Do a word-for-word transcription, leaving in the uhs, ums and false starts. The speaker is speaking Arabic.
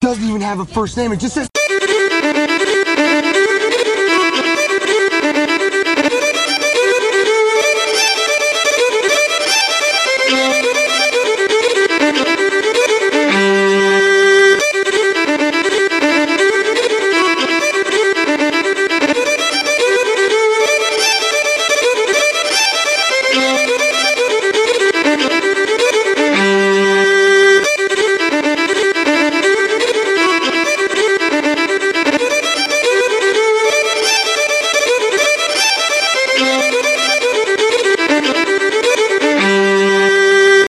doesn't even have a first name. It just says